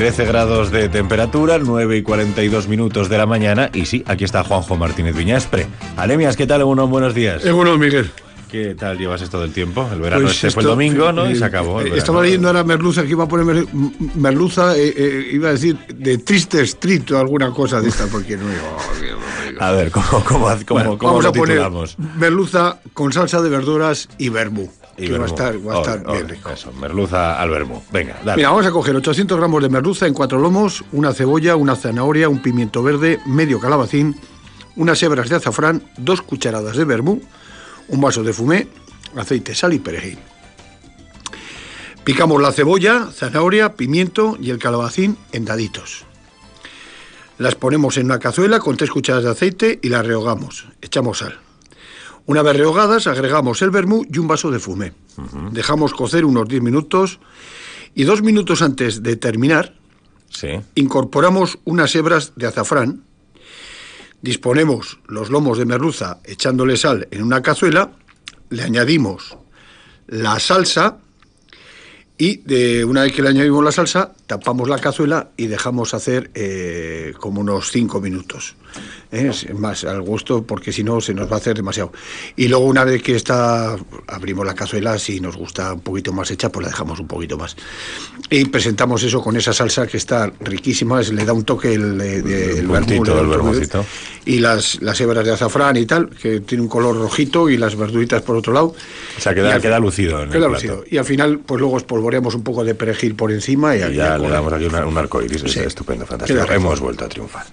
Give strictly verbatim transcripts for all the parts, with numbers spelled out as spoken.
trece grados de temperatura, nueve y cuarenta y dos minutos de la mañana. Y sí, aquí está Juanjo Martínez Viñaspre. Alemias, ¿qué tal? Egunon, buenos días. Egunon, Miguel. ¿Qué tal llevas esto del tiempo? El verano Pues este esto, fue el domingo, ¿no? Eh, y se acabó el eh, verano. Estaba leyendo ahora Merluza, que iba a poner Merluza, eh, eh, iba a decir de Triste Street o alguna cosa de esta, porque no digo... A ver, ¿cómo, cómo, cómo, bueno, cómo vamos lo a poner titulamos? Merluza con salsa de verduras y vermú, Y que vermú. va a estar, va a estar Oh, bien oh, rico. Eso, merluza al vermú. Venga, dale. Mira, vamos a coger ochocientos gramos de merluza en cuatro lomos, una cebolla, una zanahoria, un pimiento verde, medio calabacín, unas hebras de azafrán, dos cucharadas de vermú, un vaso de fumé, aceite, sal y perejil. Picamos la cebolla, zanahoria, pimiento y el calabacín en daditos. Las ponemos en una cazuela con tres cucharadas de aceite y las rehogamos. Echamos sal. Una vez rehogadas, agregamos el vermú y un vaso de fumé. Uh-huh. Dejamos cocer unos diez minutos y dos minutos antes de terminar, sí. incorporamos unas hebras de azafrán, disponemos los lomos de merluza echándole sal en una cazuela, le añadimos la salsa y de una vez que le añadimos la salsa, tapamos la cazuela y dejamos hacer eh, como unos cinco minutos. ¿eh? Es más al gusto, porque si no se nos va a hacer demasiado. Y luego una vez que está, abrimos la cazuela, si nos gusta un poquito más hecha, pues la dejamos un poquito más. Y presentamos eso con esa salsa que está riquísima, le da un toque el, el, el, el puntito, el vermucito. Y las, las hebras de azafrán y tal, que tiene un color rojito, y las verduritas por otro lado. O sea, queda, queda lucido en queda el lucido. plato. Y al final, pues luego espolvoreamos un poco de perejil por encima y, y ya le damos aquí una, un arco iris. Sí. Estupendo, fantástico. Hemos vuelto a triunfar.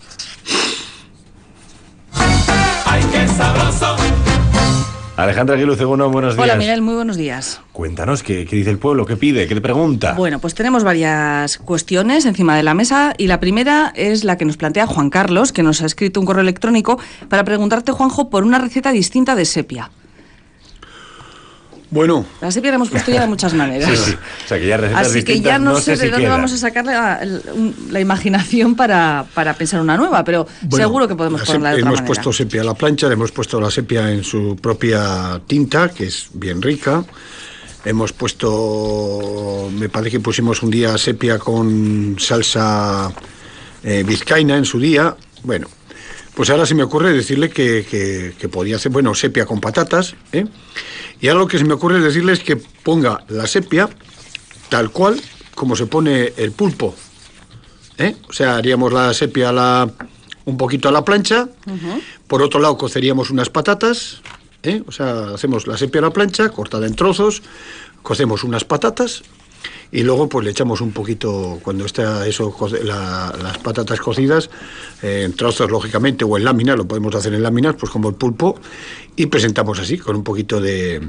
¡Ay, qué sabroso! Alejandra Aguiluceguno, buenos días. Hola, Miguel, muy buenos días. Cuéntanos, ¿qué, ¿qué dice el pueblo? ¿Qué pide? ¿Qué te pregunta? Bueno, pues tenemos varias cuestiones encima de la mesa y la primera es la que nos plantea Juan Carlos, que nos ha escrito un correo electrónico para preguntarte, Juanjo, por una receta distinta de sepia. Bueno. La sepia la hemos puesto ya de muchas maneras. Sí, sí. O sea, que ya recetas Así que ya no, no sé sé de si dónde quedan. vamos a sacar la, la imaginación para, para pensar una nueva, pero bueno, seguro que podemos ponerla de otra hemos manera. puesto sepia a la plancha, le hemos puesto la sepia en su propia tinta, que es bien rica. Hemos puesto, me parece que pusimos un día sepia con salsa eh, vizcaína en su día. Bueno, pues ahora se me ocurre decirle que, que, que podía hacer, bueno, sepia con patatas, ¿eh? Y ahora lo que se me ocurre es decirles que ponga la sepia tal cual como se pone el pulpo, ¿eh? O sea, haríamos la sepia a la, un poquito a la plancha, uh-huh. Por otro lado coceríamos unas patatas, ¿eh? O sea, hacemos la sepia a la plancha, cortada en trozos, cocemos unas patatas y luego pues le echamos un poquito, cuando está eso, la, las patatas cocidas, eh, en trozos lógicamente, o en láminas, lo podemos hacer en láminas, pues como el pulpo, y presentamos así, con un poquito de,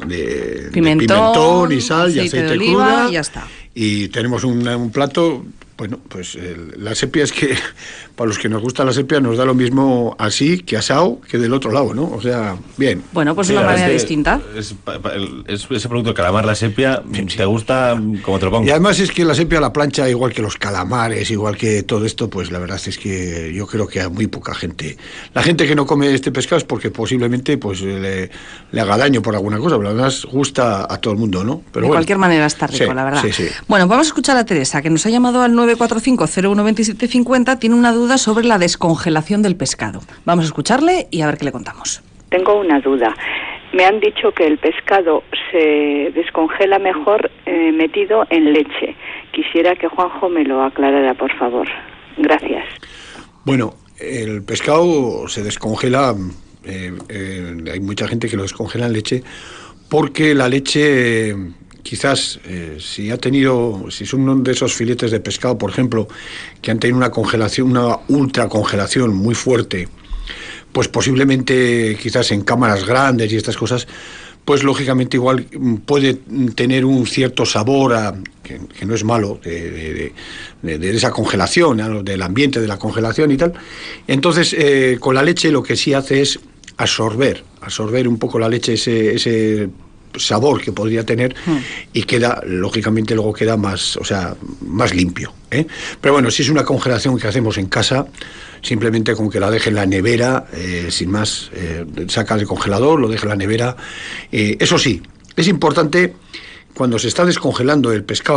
de, pimentón, de pimentón y sal y aceite de oliva, cruda, y ya está. Y tenemos un, un plato. Bueno, pues el, la sepia es que, para los que nos gusta la sepia, nos da lo mismo así que asado que del otro lado, ¿no? O sea, bien. Bueno, pues sí, una manera es distinta. Es, es, ese producto de calamar, la sepia, sí, te gusta como te lo pongo. Y además es que la sepia a la plancha, igual que los calamares, igual que todo esto, pues la verdad es que yo creo que a muy poca gente. La gente que no come este pescado es porque posiblemente pues le, le haga daño por alguna cosa, pero además gusta a todo el mundo, ¿no? Pero de bueno. cualquier manera está rico, Sí, la verdad. sí, sí. Bueno, vamos a escuchar a Teresa, que nos ha llamado al nueve cuatro cinco cero uno dos siete cinco cero, tiene una duda sobre la descongelación del pescado. Vamos a escucharle y a ver qué le contamos. Tengo una duda. Me han dicho que el pescado se descongela mejor eh, metido en leche. Quisiera que Juanjo me lo aclarara, por favor. Gracias. Bueno, el pescado se descongela, eh, eh, hay mucha gente que lo descongela en leche, porque la leche... Eh, Quizás eh, si ha tenido, si son uno de esos filetes de pescado, por ejemplo, que han tenido una congelación, una ultra congelación muy fuerte, pues posiblemente quizás en cámaras grandes y estas cosas, pues lógicamente igual puede tener un cierto sabor a, que, que no es malo de, de, de, de esa congelación, ¿no? Del ambiente de la congelación y tal. Entonces eh, con la leche lo que sí hace es absorber, absorber un poco la leche ese, ese sabor que podría tener mm. y queda, lógicamente luego queda más, o sea, más limpio, ¿eh? Pero bueno, si es una congelación que hacemos en casa, simplemente con que la deje en la nevera, eh, sin más, eh, saca del congelador, lo deja en la nevera. Eh, eso sí, es importante cuando se está descongelando el pescado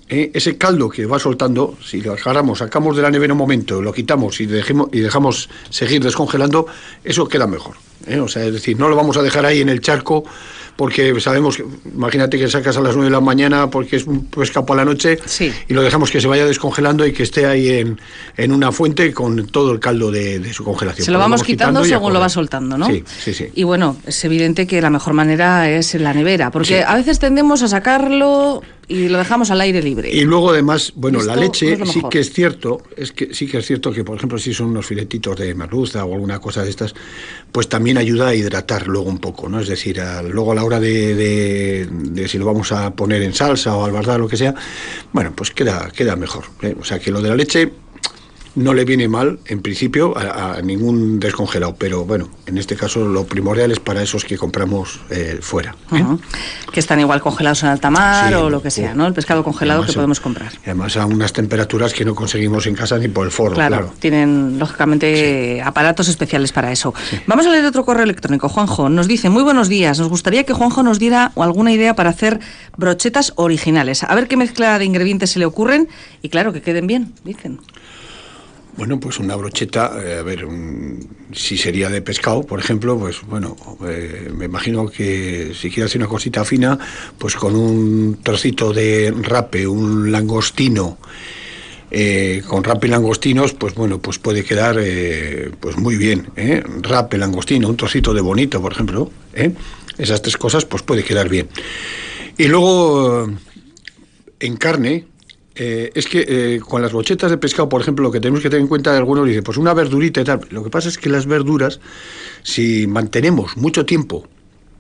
¿eh? Ese caldo que va soltando, si lo agarramos, sacamos de la nevera un momento, lo quitamos y, dejemos, y dejamos seguir descongelando, eso queda mejor, ¿eh? O sea, es decir, no lo vamos a dejar ahí en el charco, porque sabemos que, imagínate que sacas a las nueve de la mañana porque es un pescado por la noche, sí, y lo dejamos que se vaya descongelando y que esté ahí en, en una fuente con todo el caldo de, de su congelación. Se lo vamos, vamos quitando según lo va soltando, ¿no? Sí, sí, sí. Y bueno, es evidente que la mejor manera es en la nevera, porque sí, a veces tendemos a sacarlo y lo dejamos al aire libre. Y luego además, bueno, la leche no es sí que es cierto, es que sí que es cierto que, por ejemplo, si son unos filetitos de merluza o alguna cosa de estas, pues también ayuda a hidratar luego un poco, ¿no? Es decir, a, luego a la hora de, de, de si lo vamos a poner en salsa o al bardar, lo que sea, bueno, pues queda, queda mejor, ¿eh? O sea que lo de la leche no le viene mal, en principio, a, a ningún descongelado, pero bueno, en este caso lo primordial es para esos que compramos eh, fuera, ¿eh? Uh-huh. Que están igual congelados en alta mar, sí, o lo que sea, ¿no? El pescado congelado además, que podemos comprar. Y además a unas temperaturas que no conseguimos en casa ni por el forno, claro. Claro, tienen lógicamente sí, aparatos especiales para eso. Sí. Vamos a leer otro correo electrónico. Juanjo nos dice, muy buenos días, nos gustaría que Juanjo nos diera alguna idea para hacer brochetas originales. A ver qué mezcla de ingredientes se le ocurren y claro, que queden bien, dicen. Bueno, pues una brocheta, eh, a ver, un, si sería de pescado, por ejemplo, pues bueno, eh, me imagino que si quiere hacer una cosita fina, pues con un trocito de rape, un langostino, eh, con rape y langostinos, pues bueno, pues puede quedar eh, pues muy bien, ¿eh? Rape, langostino, un trocito de bonito, por ejemplo, ¿eh? Esas tres cosas, pues puede quedar bien. Y luego, en carne... Eh, es que eh, con las brochetas de pescado, por ejemplo, lo que tenemos que tener en cuenta, algunos dicen, pues una verdurita y tal. Lo que pasa es que las verduras, si mantenemos mucho tiempo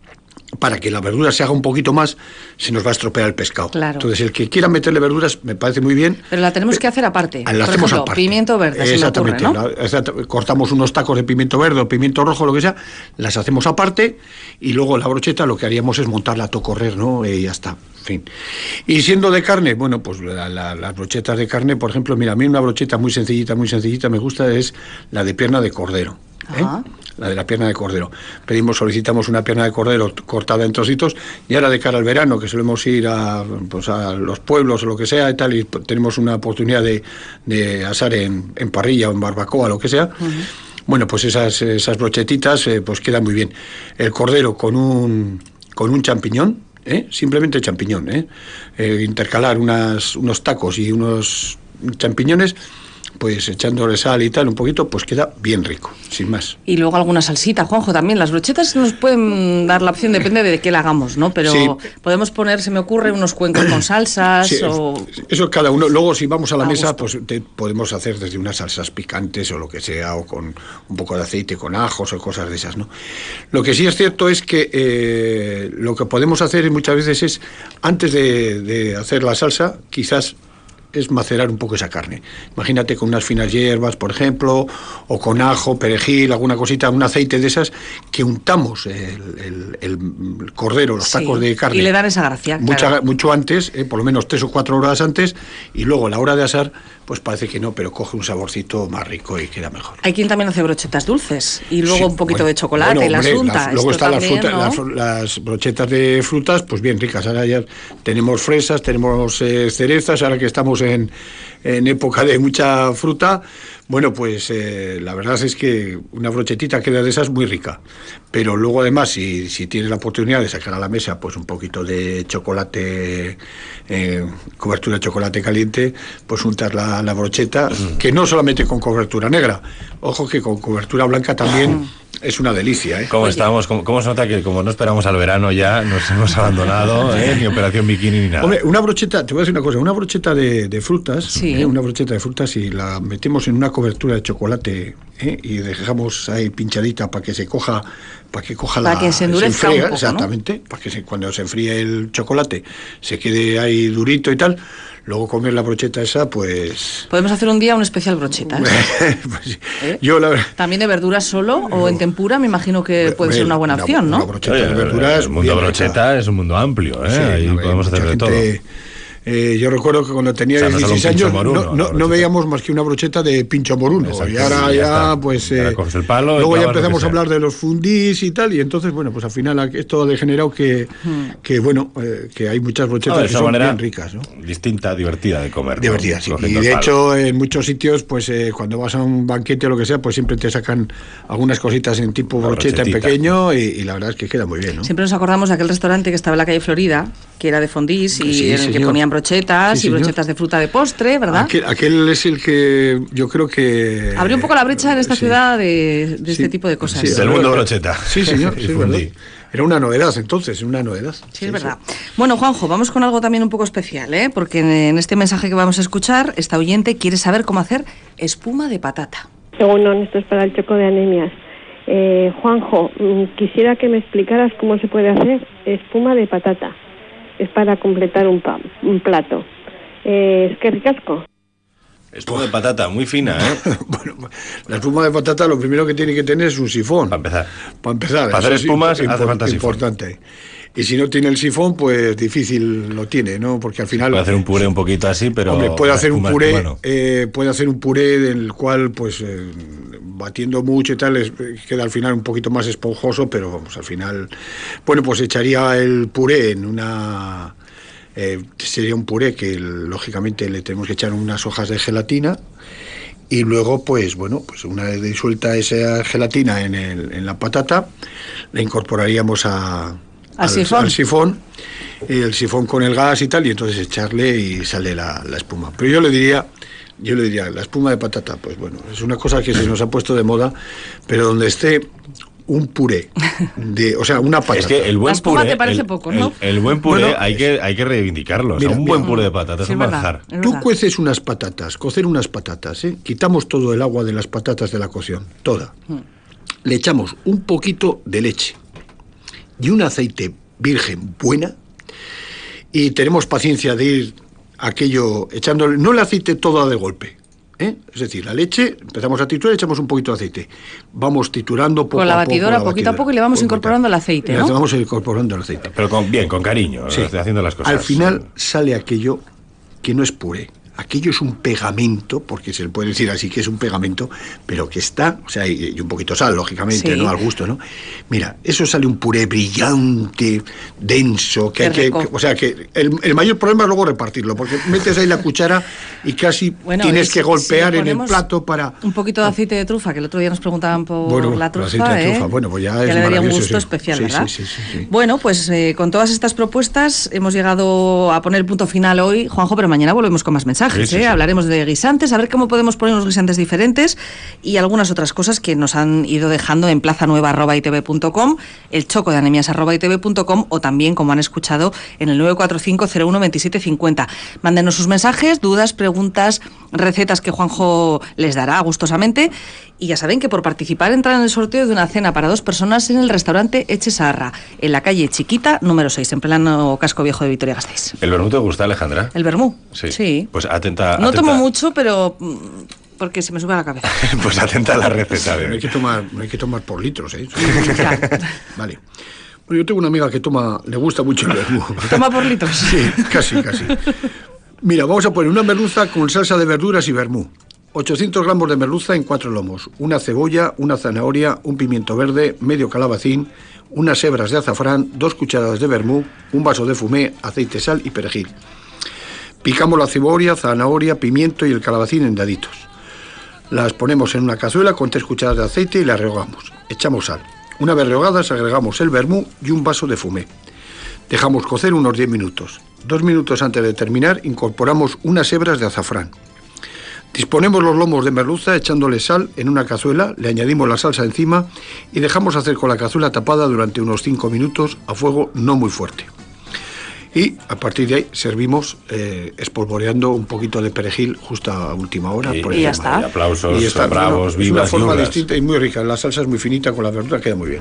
para que la verdura se haga un poquito más, se nos va a estropear el pescado. Claro. Entonces, el que quiera meterle verduras, me parece muy bien. Pero la tenemos que hacer aparte. La por hacemos ejemplo, aparte. Pimiento verde, exactamente, se me ocurre, ¿no? la, exact, cortamos unos tacos de pimiento verde o pimiento rojo, lo que sea, las hacemos aparte y luego la brocheta lo que haríamos es montarla a todo correr, ¿no? Y ya está. Fin. Y siendo de carne, bueno, pues la, la, las brochetas de carne, por ejemplo, mira, a mí una brocheta muy sencillita, muy sencillita, me gusta, es la de pierna de cordero, ¿eh? La de la pierna de cordero. Pedimos, solicitamos una pierna de cordero cortada en trocitos, y ahora de cara al verano, que solemos ir a, pues a los pueblos o lo que sea y tal, y tenemos una oportunidad de, de asar en, en parrilla o en barbacoa, lo que sea, uh-huh. Bueno, pues esas, esas brochetitas eh, pues quedan muy bien. El cordero con un, con un champiñón, ¿Eh? simplemente champiñón, ¿eh? Eh, intercalar unas, unos tacos y unos champiñones, pues echándole sal y tal un poquito, pues queda bien rico, sin más. Y luego alguna salsita, Juanjo, también. Las brochetas nos pueden dar la opción, depende de qué la hagamos, ¿no? Pero sí, podemos poner, se me ocurre, unos cuencos con salsas sí, o... Eso cada uno. Luego, si vamos a la a mesa, gusto. pues te, podemos hacer desde unas salsas picantes o lo que sea, o con un poco de aceite, con ajos o cosas de esas, ¿no? Lo que sí es cierto es que eh, lo que podemos hacer muchas veces es, antes de, de hacer la salsa, quizás... es macerar un poco esa carne. Imagínate con unas finas hierbas, por ejemplo, o con ajo, perejil, alguna cosita, un aceite de esas, que untamos el, el, el cordero, los sí, tacos de carne. Y le dan esa gracia. Mucha, claro. Mucho antes, eh, por lo menos tres o cuatro horas antes, y luego a la hora de asar, pues parece que no, pero coge un saborcito más rico y queda mejor. Hay quien también hace brochetas dulces, y luego sí, un poquito bueno, de chocolate bueno, y las hombre, unta. Las, luego están las, fruta, ¿no? las, las brochetas de frutas, pues bien ricas. Ahora ya tenemos fresas, tenemos eh, cerezas, ahora que estamos en... en época de mucha fruta, bueno, pues eh, la verdad es que una brochetita queda de esas muy rica. Pero luego además, si, si tienes la oportunidad de sacar a la mesa pues un poquito de chocolate, eh, cobertura de chocolate caliente, pues untar la, la brocheta, mm. que no solamente con cobertura negra, ojo que con cobertura blanca también es una delicia, ¿eh? ¿Cómo estamos? ¿Cómo, cómo se nota que como no esperamos al verano ya nos hemos abandonado, ¿eh? Ni operación bikini ni nada? Hombre, una brocheta, te voy a decir una cosa, una brocheta de, de frutas, sí. ¿eh? Una brocheta de frutas y la metemos en una cobertura de chocolate, ¿eh? Y dejamos ahí pinchadita para que se coja, para que coja para la... que se endurezca se enfría, un poco, exactamente, ¿no? Para que se, cuando se enfríe el chocolate se quede ahí durito y tal. Luego comer la brocheta esa, pues... Podemos hacer un día un especial brochetas. pues, ¿Eh? Yo la... ¿También de verduras solo o no. en tempura? Me imagino que puede ver, ser una buena una, opción, ¿no? Una brocheta Oye, de verduras... El mundo brocheta rica. Es un mundo amplio, ¿eh? Sí, ahí podemos hacer de todo. Eh, yo recuerdo que cuando tenía O sea, no solo un dieciséis años pincho moruno, no, no, la no veíamos más que una brocheta de pincho moruno. Exacto, Y ahora y ya ya, está. pues... Ahora eh, coges el palo y luego ya clavas lo que empezamos a sea. hablar de los fundís y tal, y entonces, bueno, pues al final esto ha degenerado que, que bueno, eh, que hay muchas brochetas No, de que esa son manera bien ricas, ¿no? distinta, divertida de comer. ¿no? Divertidas, sí. Cogiendo Y el de palo. hecho, en muchos sitios, pues eh, cuando vas a un banquete o lo que sea, pues siempre te sacan algunas cositas en tipo Una brocheta en brochetita. pequeño y, y la verdad es que queda muy bien, ¿no? Siempre nos acordamos de aquel restaurante que estaba en la calle Florida, que era de fondís y Sí, en el que señor. ponían brochetas Sí, y señor. brochetas de fruta de postre, ¿verdad? Aquel, aquel es el que yo creo que... Abrió un poco la brecha en esta sí. ciudad de, de Sí. este tipo de cosas. Sí, Del era- mundo brocheta. Sí, señor, Y sí, es fundí. verdad. Era una novedad entonces, una novedad. Sí, es verdad. Bueno, Juanjo, vamos con algo también un poco especial, ¿eh? Porque en, en este mensaje que vamos a escuchar, esta oyente quiere saber cómo hacer espuma de patata. Bueno, esto es para el choco de anemias. Eh, Juanjo, mm, quisiera que me explicaras cómo se puede hacer espuma de patata. Es para completar un, pa- un plato. Eh, es que ricasco. Espuma de patata, muy fina, ¿eh? Bueno, la espuma de patata lo primero que tiene que tener es un sifón. Para empezar. Para empezar. Para hacer eso sí, espumas impor- hace falta sifón. importante. Y si no tiene el sifón, pues difícil lo tiene, ¿no? Porque al final... Puede hacer un puré un poquito así, pero... Hombre, puede la hacer un espuma, puré, espuma no. eh, puede hacer un puré del cual, pues, eh, batiendo mucho y tal, es- queda al final un poquito más esponjoso, pero vamos, al final, bueno, pues echaría el puré en una, eh, sería un puré que lógicamente le tenemos que echar unas hojas de gelatina y luego, pues, bueno, pues una vez disuelta esa gelatina en, el, en la patata, la incorporaríamos a, al, sifón. al sifón, y el sifón con el gas y tal, y entonces echarle y sale la, la espuma. Pero yo le diría, yo le diría, la espuma de patata, pues bueno, es una cosa que se nos ha puesto de moda, pero donde esté un puré, de, o sea, una patata. Es que el buen La espuma puré... te parece el, poco, ¿no? El, el buen puré Bueno, hay, que, hay que reivindicarlo. O sea, mira, un buen mira. puré de patata es Sí, un es verdad. manjar. Es Tú verdad. cueces unas patatas, cocer unas patatas, ¿eh? Quitamos todo el agua de las patatas de la cocción, toda. Le echamos un poquito de leche y un aceite virgen buena y tenemos paciencia de ir aquello echándole, no el aceite todo de golpe, ¿eh? Es decir, la leche, empezamos a triturar, echamos un poquito de aceite. Vamos triturando poco Con la a poco. batidora, la poquito a batidora, poco, y le vamos poco a incorporando poco. el aceite, Le ¿no? vamos incorporando el aceite. Pero con, bien, con cariño, Sí. haciendo las cosas. Al final sale aquello que no es puré. Aquello es un pegamento, porque se le puede decir así que es un pegamento, pero que está, o sea, y, y un poquito sal, lógicamente, Sí. ¿no? Al gusto, ¿no? Mira, eso sale un puré brillante, denso, que Qué hay que, rico. que- o sea, que el, el mayor problema es luego repartirlo, porque metes ahí la cuchara y casi Bueno, tienes y que si- golpear si le en el ponemos plato para... Un poquito de aceite de trufa, que el otro día nos preguntaban por Bueno, la el trufa, aceite de ¿eh? trufa, bueno, pues ya Que es le daría un maravilloso, gusto sí. especial, Sí, ¿verdad? sí, sí, sí, sí. Bueno, pues eh, con todas estas propuestas hemos llegado a poner el punto final hoy, Juanjo, pero mañana volvemos con más mensajes, Sí, sí, ¿eh? sí. Hablaremos de guisantes, a ver cómo podemos poner unos guisantes diferentes y algunas otras cosas que nos han ido dejando en plazanueva arroba i t v punto com, el choco de anemias arroba i t v punto com o también, como han escuchado, en el nueve cuatro cinco cero uno veintisiete cincuenta. Mándenos sus mensajes, dudas, preguntas, recetas que Juanjo les dará gustosamente. Y ya saben que por participar entran en el sorteo de una cena para dos personas en el restaurante Echesaharra, en la calle Chiquita, número seis, en pleno casco viejo de Vitoria-Gasteiz. ¿El vermú te gusta, Alejandra? ¿El vermú? Sí. Pues atenta... No atenta- tomo mucho, pero mm, porque se me sube a la cabeza. Pues atenta a la receta de No hay hoy. que tomar, no hay que tomar por litros, ¿eh? Claro. Vale. Bueno, yo tengo una amiga que toma, le gusta mucho el vermú. Toma por litros. Sí, casi, casi. Mira, vamos a poner una merluza con salsa de verduras y vermú. ochocientos gramos de merluza en cuatro lomos, una cebolla, una zanahoria, un pimiento verde, medio calabacín, unas hebras de azafrán, dos cucharadas de vermú, un vaso de fumé, aceite, sal y perejil. Picamos la cebolla, zanahoria, pimiento y el calabacín en daditos. Las ponemos en una cazuela con tres cucharadas de aceite y las rehogamos. Echamos sal. Una vez rehogadas agregamos el vermú y un vaso de fumé. Dejamos cocer unos diez minutos. Dos minutos antes de terminar incorporamos unas hebras de azafrán. Disponemos los lomos de merluza echándole sal en una cazuela, le añadimos la salsa encima y dejamos hacer con la cazuela tapada durante unos cinco minutos a fuego no muy fuerte. Y a partir de ahí servimos eh, espolvoreando un poquito de perejil justo a última hora. Y, por y ya encima. está. Y aplausos, Y está, bravos, bueno, es vivas una forma y hurras. distinta y muy rica. La salsa es muy finita con la verdura, queda muy bien.